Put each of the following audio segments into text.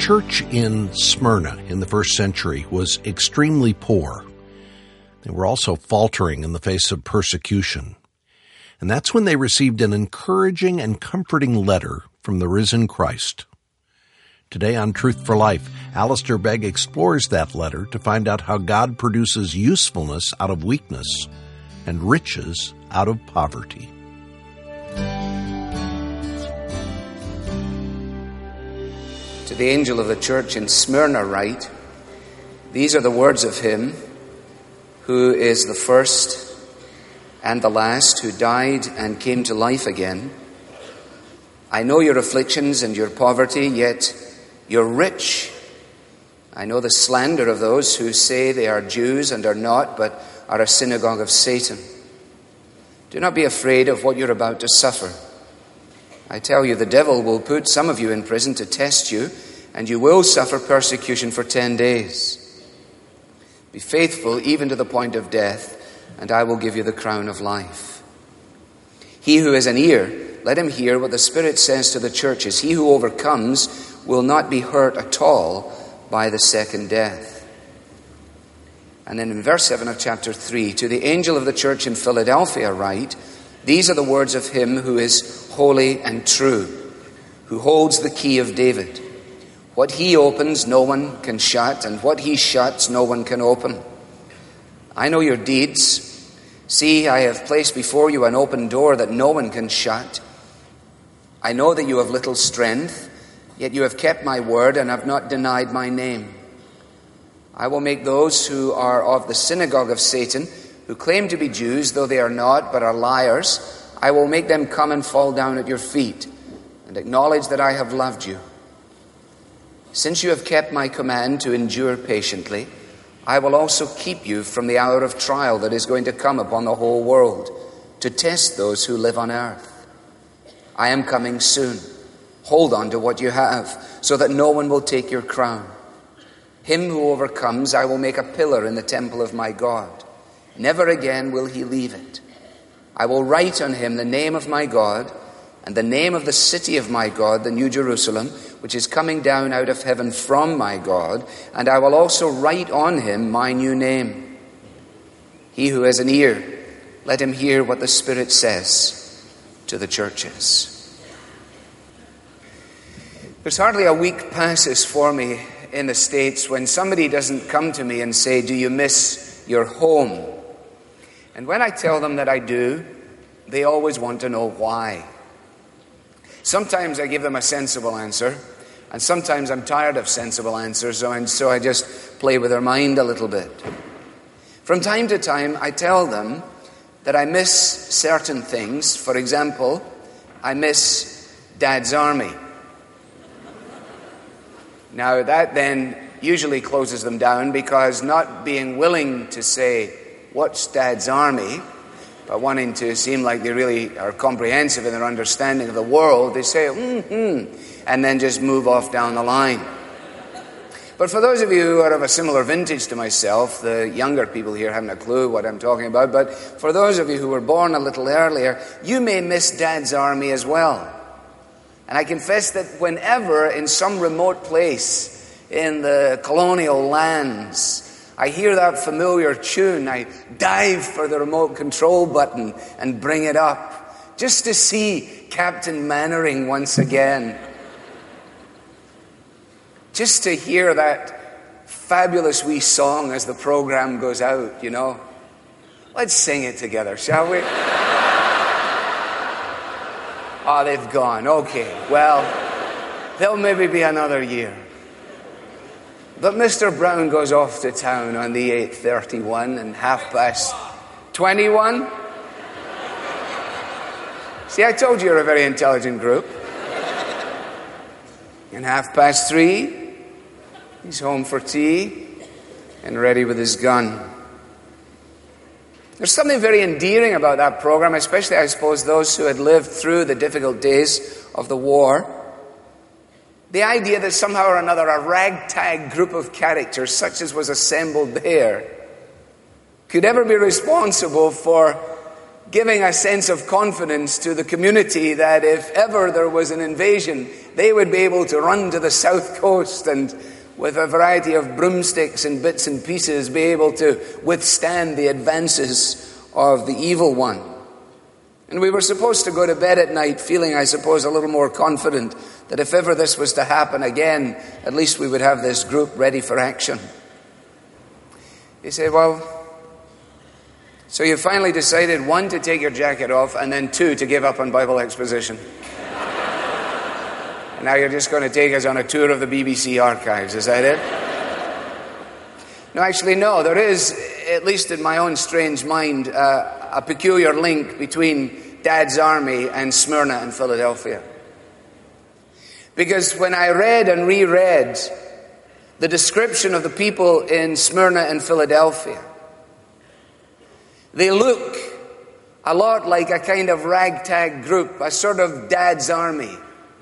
church in Smyrna in the first century was extremely poor. They were also faltering in the face of persecution. And that's when they received an encouraging and comforting letter from the risen Christ. Today on Truth for Life, Alistair Begg explores that letter to find out how God produces usefulness out of weakness and riches out of poverty. To the angel of the church in Smyrna write, "These are the words of him who is the first and the last, who died and came to life again. I know your afflictions and your poverty, yet you're rich. I know the slander of those who say they are Jews and are not, but are a synagogue of Satan. Do not be afraid of what you're about to suffer. I tell you, the devil will put some of you in prison to test you, and you will suffer persecution for 10 days. Be faithful even to the point of death, and I will give you the crown of life. He who has an ear, let him hear what the Spirit says to the churches. He who overcomes will not be hurt at all by the second death." And then in verse 7 of chapter 3, "To the angel of the church in Philadelphia write, these are the words of him who is holy and true, who holds the key of David. What he opens, no one can shut, and what he shuts, no one can open. I know your deeds. See, I have placed before you an open door that no one can shut. I know that you have little strength, yet you have kept my word and have not denied my name. I will make those who are of the synagogue of Satan, who claim to be Jews, though they are not, but are liars, I will make them come and fall down at your feet and acknowledge that I have loved you. Since you have kept my command to endure patiently, I will also keep you from the hour of trial that is going to come upon the whole world, to test those who live on earth. I am coming soon. Hold on to what you have, so that no one will take your crown. Him who overcomes, I will make a pillar in the temple of my God. Never again will he leave it. I will write on him the name of my God and the name of the city of my God, the New Jerusalem, which is coming down out of heaven from my God, and I will also write on him my new name. He who has an ear, let him hear what the Spirit says to the churches." There's hardly a week passes for me in the States when somebody doesn't come to me and say, "Do you miss your home?" And when I tell them that I do, they always want to know why. Sometimes I give them a sensible answer, and sometimes I'm tired of sensible answers, and so I just play with their mind a little bit. From time to time, I tell them that I miss certain things. For example, I miss Dad's army. Now, that then usually closes them down, because not being willing to say, "What's Dad's army?" but wanting to seem like they really are comprehensive in their understanding of the world, they say, and then just move off down the line. But for those of you who are of a similar vintage to myself, the younger people here haven't a clue what I'm talking about, but for those of you who were born a little earlier, you may miss Dad's army as well. And I confess that whenever in some remote place in the colonial lands I hear that familiar tune, I dive for the remote control button and bring it up, just to see Captain Mannering once again. Just to hear that fabulous wee song as the program goes out, you know. Let's sing it together, shall we? Oh, they've gone. Okay, well, there'll maybe be another year. But Mr. Brown goes off to town on the 8:31 and 21. See, I told you you're a very intelligent group. And 3:30, he's home for tea and ready with his gun. There's something very endearing about that program, especially, I suppose, those who had lived through the difficult days of the war. The idea that somehow or another a ragtag group of characters, such as was assembled there, could ever be responsible for giving a sense of confidence to the community that if ever there was an invasion, they would be able to run to the south coast and with a variety of broomsticks and bits and pieces be able to withstand the advances of the evil one. And we were supposed to go to bed at night feeling, I suppose, a little more confident that if ever this was to happen again, at least we would have this group ready for action. You say, well, so you finally decided, 1, to take your jacket off, and then 2, to give up on Bible exposition. And now you're just going to take us on a tour of the BBC archives, is that it? No, actually, no. There is, at least in my own strange mind, a peculiar link between Dad's army and Smyrna and Philadelphia. Because when I read and reread the description of the people in Smyrna and Philadelphia, they look a lot like a kind of ragtag group, a sort of Dad's army.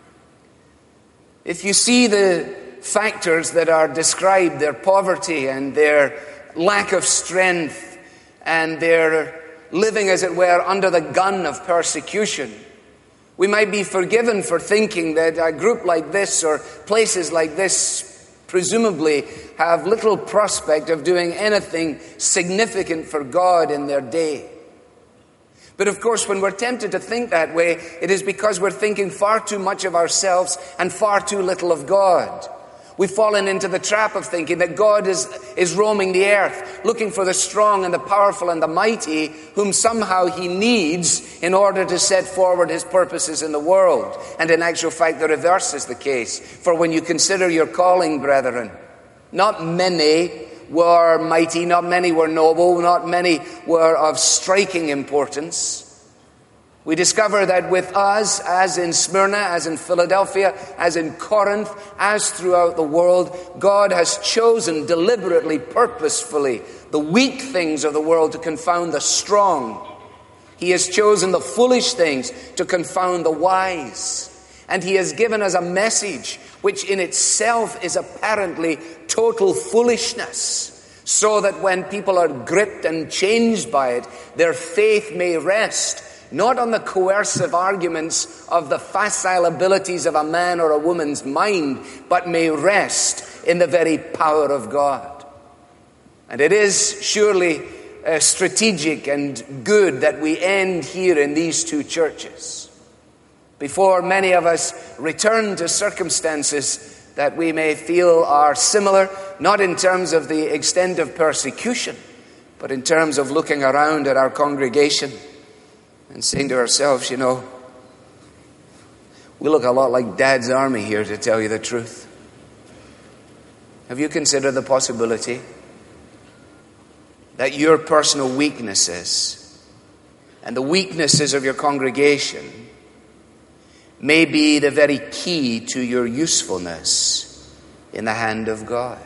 If you see the factors that are described, their poverty and their lack of strength and their living, as it were, under the gun of persecution, we might be forgiven for thinking that a group like this or places like this presumably have little prospect of doing anything significant for God in their day. But of course, when we're tempted to think that way, it is because we're thinking far too much of ourselves and far too little of God. We've fallen into the trap of thinking that God is roaming the earth, looking for the strong and the powerful and the mighty, whom somehow he needs in order to set forward his purposes in the world. And in actual fact, the reverse is the case. For when you consider your calling, brethren, not many were mighty, not many were noble, not many were of striking importance. We discover that with us, as in Smyrna, as in Philadelphia, as in Corinth, as throughout the world, God has chosen deliberately, purposefully, the weak things of the world to confound the strong. He has chosen the foolish things to confound the wise. And he has given us a message which in itself is apparently total foolishness, so that when people are gripped and changed by it, their faith may rest not on the coercive arguments of the facile abilities of a man or a woman's mind, but may rest in the very power of God. And it is surely strategic and good that we end here in these two churches, before many of us return to circumstances that we may feel are similar, not in terms of the extent of persecution, but in terms of looking around at our congregation and saying to ourselves, you know, we look a lot like Dad's army here, to tell you the truth. Have you considered the possibility that your personal weaknesses and the weaknesses of your congregation may be the very key to your usefulness in the hand of God?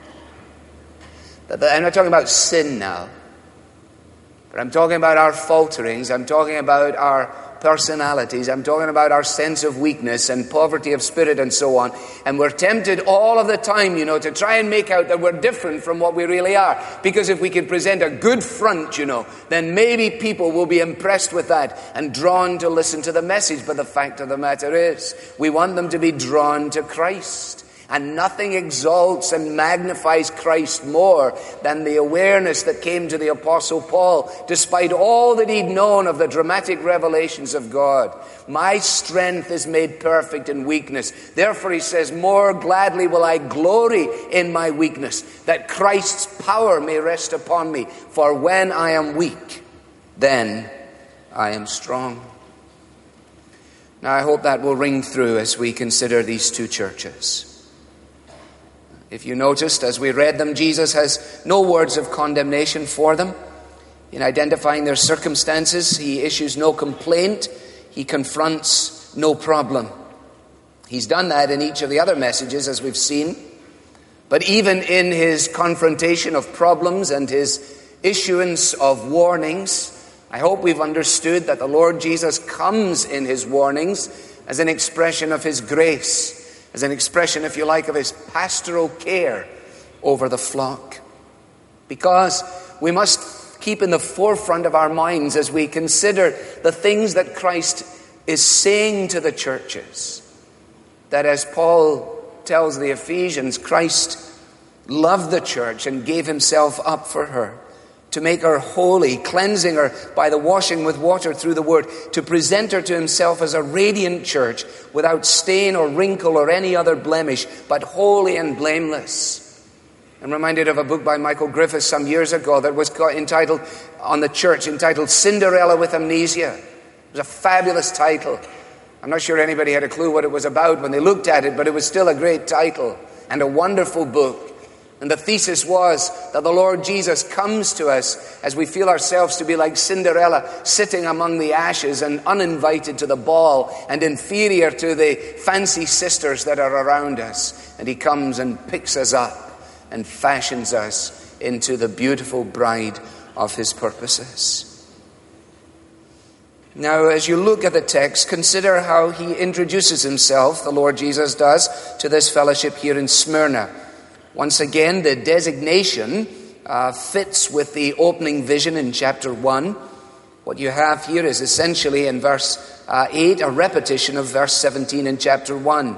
I'm not talking about sin now, but I'm talking about our falterings. I'm talking about our personalities. I'm talking about our sense of weakness and poverty of spirit and so on. And we're tempted all of the time, you know, to try and make out that we're different from what we really are. Because if we can present a good front, you know, then maybe people will be impressed with that and drawn to listen to the message. But the fact of the matter is, we want them to be drawn to Christ. And nothing exalts and magnifies Christ more than the awareness that came to the Apostle Paul, despite all that he'd known of the dramatic revelations of God. My strength is made perfect in weakness. Therefore, he says, more gladly will I glory in my weakness, that Christ's power may rest upon me. For when I am weak, then I am strong. Now, I hope that will ring through as we consider these two churches. If you noticed, as we read them, Jesus has no words of condemnation for them. In identifying their circumstances, he issues no complaint. He confronts no problem. He's done that in each of the other messages, as we've seen. But even in his confrontation of problems and his issuance of warnings, I hope we've understood that the Lord Jesus comes in his warnings as an expression of his grace, as an expression, if you like, of his pastoral care over the flock. Because we must keep in the forefront of our minds as we consider the things that Christ is saying to the churches. That as Paul tells the Ephesians, Christ loved the church and gave himself up for her, to make her holy, cleansing her by the washing with water through the word, to present her to himself as a radiant church, without stain or wrinkle or any other blemish, but holy and blameless. I'm reminded of a book by Michael Griffiths some years ago that was entitled, on the church, entitled Cinderella with Amnesia. It was a fabulous title. I'm not sure anybody had a clue what it was about when they looked at it, but it was still a great title and a wonderful book. And the thesis was that the Lord Jesus comes to us as we feel ourselves to be like Cinderella, sitting among the ashes and uninvited to the ball and inferior to the fancy sisters that are around us. And he comes and picks us up and fashions us into the beautiful bride of his purposes. Now, as you look at the text, consider how he introduces himself, the Lord Jesus does, to this fellowship here in Smyrna. Once again, the designation fits with the opening vision in chapter 1. What you have here is essentially in verse 8, a repetition of verse 17 in chapter 1.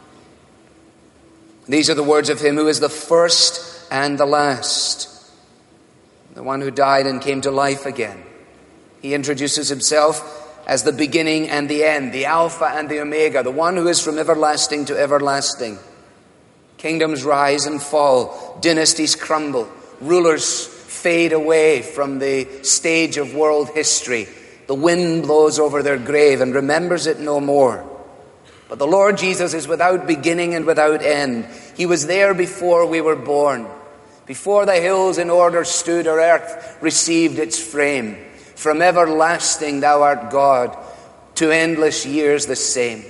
These are the words of him who is the first and the last, the one who died and came to life again. He introduces himself as the beginning and the end, the Alpha and the Omega, the one who is from everlasting to everlasting. Kingdoms rise and fall, dynasties crumble, rulers fade away from the stage of world history. The wind blows over their grave and remembers it no more. But the Lord Jesus is without beginning and without end. He was there before we were born. Before the hills in order stood, or earth received its frame. From everlasting thou art God, to endless years the same.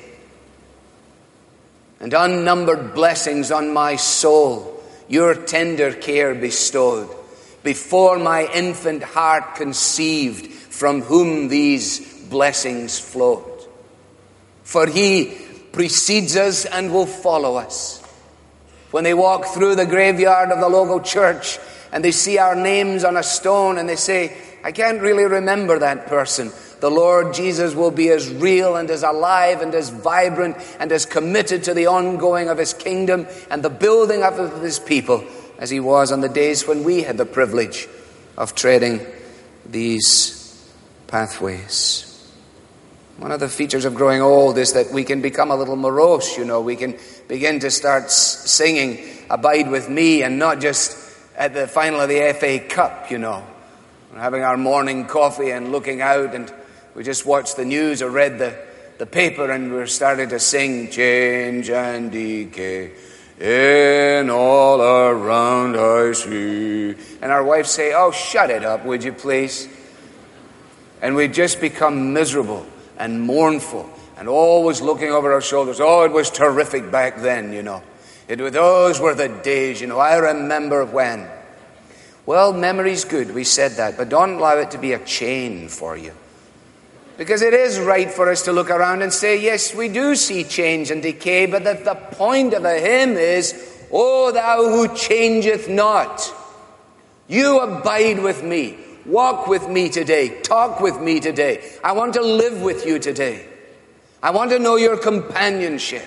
And unnumbered blessings on my soul your tender care bestowed, before my infant heart conceived, from whom these blessings flowed. For he precedes us and will follow us. When they walk through the graveyard of the local church and they see our names on a stone and they say, I can't really remember that person, the Lord Jesus will be as real and as alive and as vibrant and as committed to the ongoing of his kingdom and the building up of his people as he was on the days when we had the privilege of treading these pathways. One of the features of growing old is that we can become a little morose, We can begin to start singing Abide With Me, and not just at the final of the FA Cup, We're having our morning coffee and looking out, and we just watched the news or read the paper, and we're starting to sing Change and decay in all around I see. And our wives say, oh, shut it up, would you please? And we just become miserable and mournful and always looking over our shoulders. Oh, it was terrific back then, Those were the days, I remember when. Well, memory's good, we said that, but don't allow it to be a chain for you. Because it is right for us to look around and say, yes, we do see change and decay, but that the point of the hymn is, O thou who changeth not, you abide with me. Walk with me today. Talk with me today. I want to live with you today. I want to know your companionship.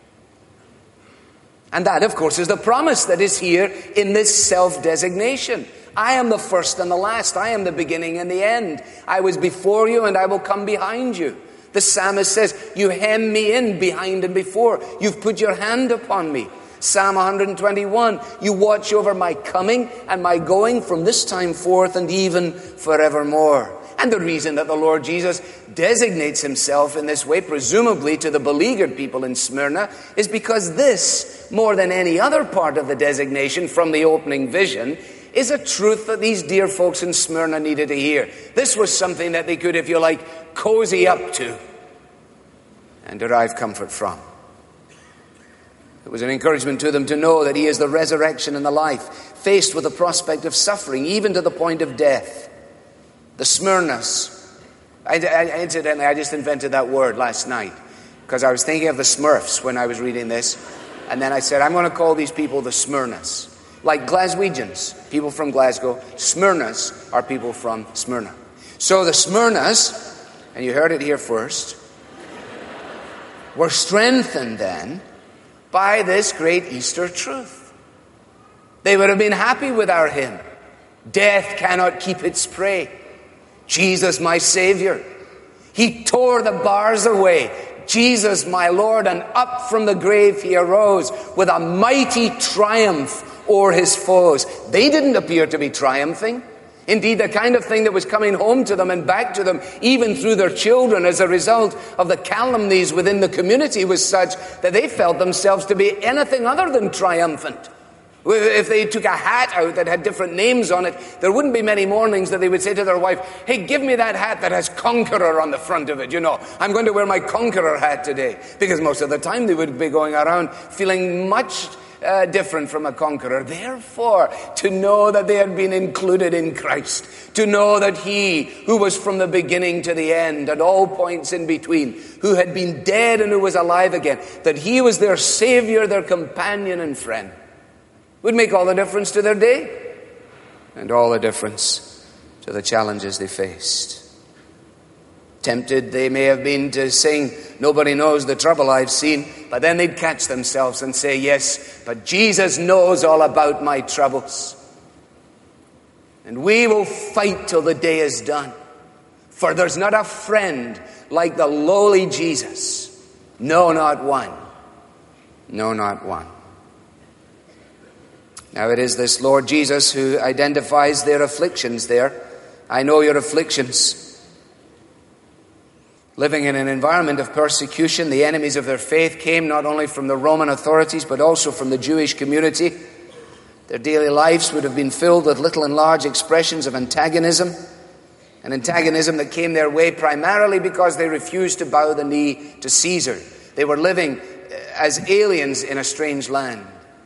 And that, of course, is the promise that is here in this self-designation. I am the first and the last. I am the beginning and the end. I was before you and I will come behind you. The psalmist says, you hem me in behind and before. You've put your hand upon me. Psalm 121, you watch over my coming and my going from this time forth and even forevermore. And the reason that the Lord Jesus designates himself in this way, presumably to the beleaguered people in Smyrna, is because this, more than any other part of the designation from the opening vision, is a truth that these dear folks in Smyrna needed to hear. This was something that they could, if you like, cozy up to and derive comfort from. It was an encouragement to them to know that he is the resurrection and the life, faced with the prospect of suffering, even to the point of death. The Smyrnas. Incidentally, I just invented that word last night because I was thinking of the Smurfs when I was reading this. And then I said, I'm going to call these people the Smyrnas. Like Glaswegians, people from Glasgow. Smyrnas are people from Smyrna. So the Smyrnas, and you heard it here first, were strengthened then by this great Easter truth. They would have been happy with our hymn. Death cannot keep its prey. Jesus, my Savior. He tore the bars away. Jesus, my Lord. And up from the grave he arose with a mighty triumph o'er his foes. They didn't appear to be triumphing. Indeed, the kind of thing that was coming home to them and back to them, even through their children, as a result of the calumnies within the community, was such that they felt themselves to be anything other than triumphant. If they took a hat out that had different names on it, there wouldn't be many mornings that they would say to their wife, "Hey, give me that hat that has Conqueror on the front of it. You know, I'm going to wear my Conqueror hat today." Because most of the time they would be going around feeling much different from a conqueror. Therefore, to know that they had been included in Christ, to know that he who was from the beginning to the end, at all points in between, who had been dead and who was alive again, that he was their Savior, their companion and friend, would make all the difference to their day and all the difference to the challenges they faced. Tempted they may have been to sing, "Nobody knows the trouble I've seen," but then they'd catch themselves and say, "Yes, but Jesus knows all about my troubles. And we will fight till the day is done. For there's not a friend like the lowly Jesus. No, not one. No, not one." Now it is this Lord Jesus who identifies their afflictions there. I know your afflictions. Living in an environment of persecution, the enemies of their faith came not only from the Roman authorities, but also from the Jewish community. Their daily lives would have been filled with little and large expressions of antagonism, an antagonism that came their way primarily because they refused to bow the knee to Caesar. They were living as aliens in a strange land.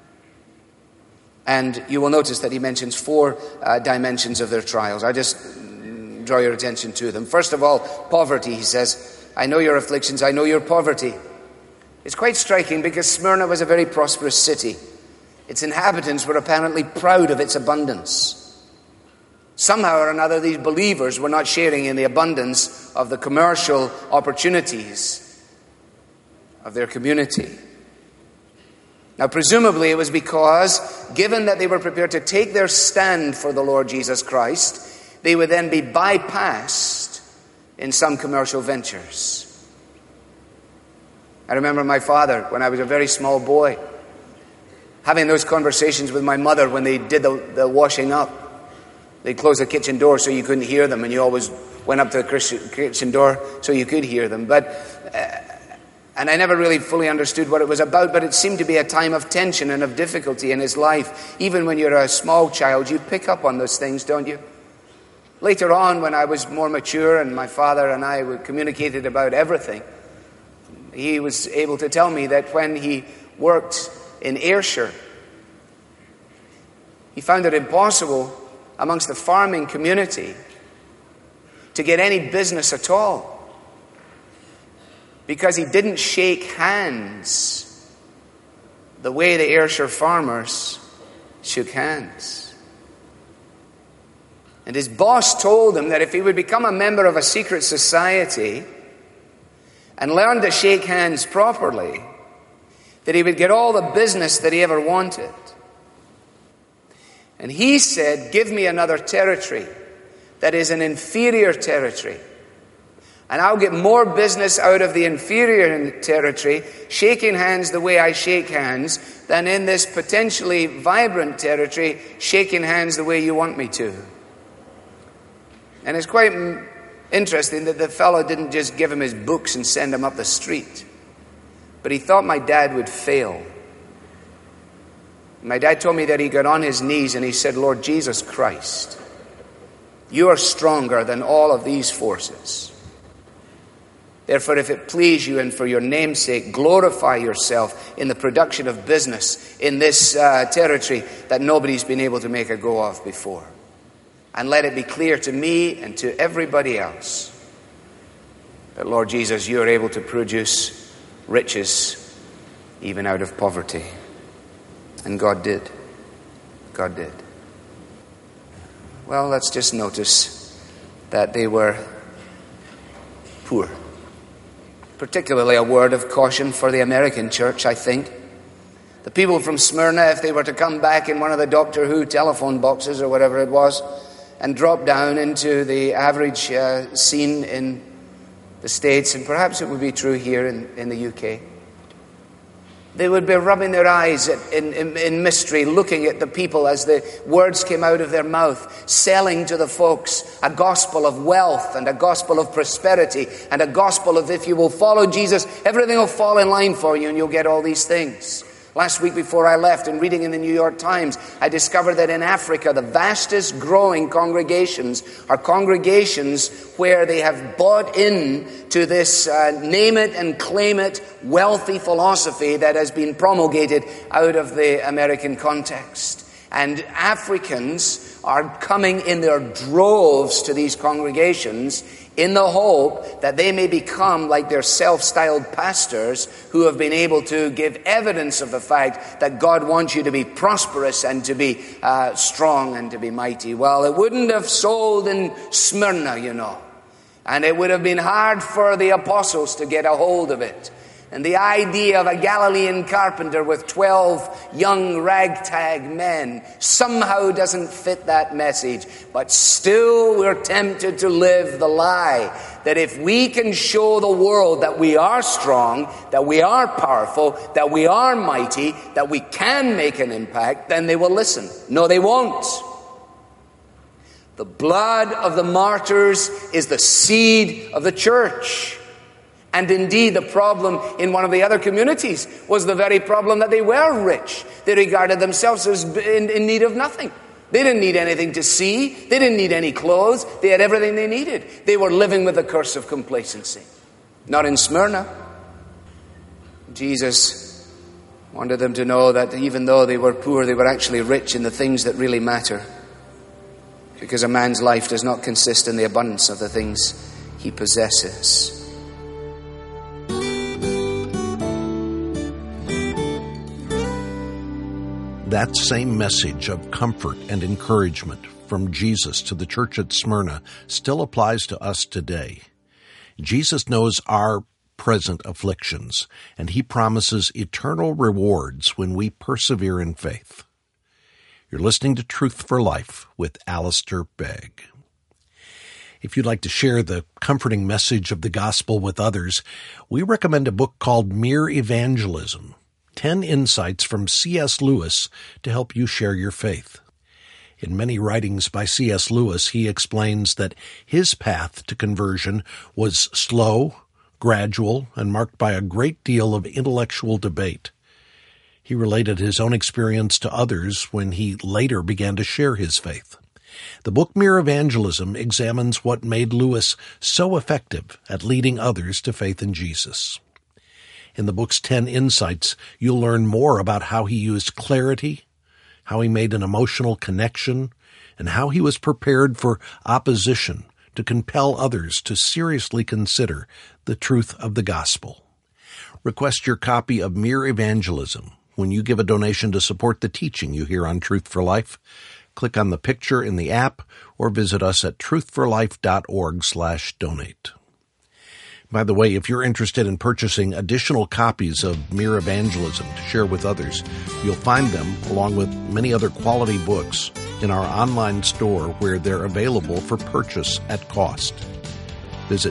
And you will notice that he mentions 4 dimensions of their trials. I just draw your attention to them. First of all, poverty. He says, "I know your afflictions, I know your poverty." It's quite striking because Smyrna was a very prosperous city. Its inhabitants were apparently proud of its abundance. Somehow or another, these believers were not sharing in the abundance of the commercial opportunities of their community. Now, presumably it was because, given that they were prepared to take their stand for the Lord Jesus Christ, they would then be bypassed in some commercial ventures. I remember my father, when I was a very small boy, having those conversations with my mother when they did the washing up. They'd close the kitchen door so you couldn't hear them, and you always went up to the kitchen door so you could hear them. And I never really fully understood what it was about, but it seemed to be a time of tension and of difficulty in his life. Even when you're a small child, you pick up on those things, don't you? Later on, when I was more mature and my father and I communicated about everything, he was able to tell me that when he worked in Ayrshire, he found it impossible amongst the farming community to get any business at all, because he didn't shake hands the way the Ayrshire farmers shook hands. And his boss told him that if he would become a member of a secret society and learn to shake hands properly, that he would get all the business that he ever wanted. And he said, "Give me another territory that is an inferior territory, and I'll get more business out of the inferior territory, shaking hands the way I shake hands, than in this potentially vibrant territory, shaking hands the way you want me to." And it's quite interesting that the fellow didn't just give him his books and send him up the street, but he thought my dad would fail. My dad told me that he got on his knees and he said, "Lord Jesus Christ, you are stronger than all of these forces. Therefore, if it please you and for your name's sake, glorify yourself in the production of business in this territory that nobody's been able to make a go of before. And let it be clear to me and to everybody else that, Lord Jesus, you are able to produce riches even out of poverty." And God did. God did. Well, let's just notice that they were poor. Particularly a word of caution for the American church, I think. The people from Smyrna, if they were to come back in one of the Doctor Who telephone boxes or whatever it was, and drop down into the average scene in the States, and perhaps it would be true here in the UK, they would be rubbing their eyes in mystery, looking at the people as the words came out of their mouth, selling to the folks a gospel of wealth and a gospel of prosperity and a gospel of, if you will follow Jesus, everything will fall in line for you and you'll get all these things. Last week before I left, and reading in the New York Times, I discovered that in Africa, the vastest growing congregations are congregations where they have bought in to this name it and claim it wealthy philosophy that has been promulgated out of the American context. And Africans are coming in their droves to these congregations in the hope that they may become like their self-styled pastors who have been able to give evidence of the fact that God wants you to be prosperous and to be strong and to be mighty. Well, it wouldn't have sold in Smyrna, you know. And it would have been hard for the apostles to get a hold of it. And the idea of a Galilean carpenter with 12 young ragtag men somehow doesn't fit that message. But still we're tempted to live the lie that if we can show the world that we are strong, that we are powerful, that we are mighty, that we can make an impact, then they will listen. No, they won't. The blood of the martyrs is the seed of the church. And indeed, the problem in one of the other communities was the very problem that they were rich. They regarded themselves as in need of nothing. They didn't need anything to see. They didn't need any clothes. They had everything they needed. They were living with the curse of complacency. Not in Smyrna. Jesus wanted them to know that even though they were poor, they were actually rich in the things that really matter. Because a man's life does not consist in the abundance of the things he possesses. That same message of comfort and encouragement from Jesus to the church at Smyrna still applies to us today. Jesus knows our present afflictions, and he promises eternal rewards when we persevere in faith. You're listening to Truth for Life with Alistair Begg. If you'd like to share the comforting message of the gospel with others, we recommend a book called Mere Evangelism, 10 Insights from C.S. Lewis to help you share your faith. In many writings by C.S. Lewis, he explains that his path to conversion was slow, gradual, and marked by a great deal of intellectual debate. He related his own experience to others when he later began to share his faith. The book Mere Evangelism examines what made Lewis so effective at leading others to faith in Jesus. In the book's 10 Insights, you'll learn more about how he used clarity, how he made an emotional connection, and how he was prepared for opposition to compel others to seriously consider the truth of the gospel. Request your copy of Mere Evangelism when you give a donation to support the teaching you hear on Truth for Life. Click on the picture in the app or visit us at truthforlife.org/donate. By the way, if you're interested in purchasing additional copies of Mere Evangelism to share with others, you'll find them, along with many other quality books, in our online store where they're available for purchase at cost. Visit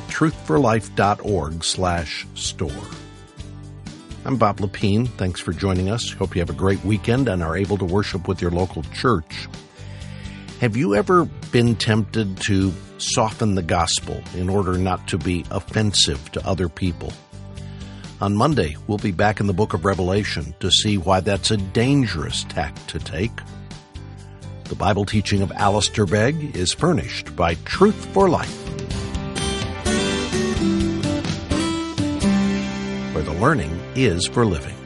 truthforlife.org/store. I'm Bob Lepine. Thanks for joining us. Hope you have a great weekend and are able to worship with your local church. Have you ever been tempted to soften the gospel in order not to be offensive to other people? On Monday, we'll be back in the book of Revelation to see why that's a dangerous tack to take. The Bible teaching of Alistair Begg is furnished by Truth for Life, where the learning is for living.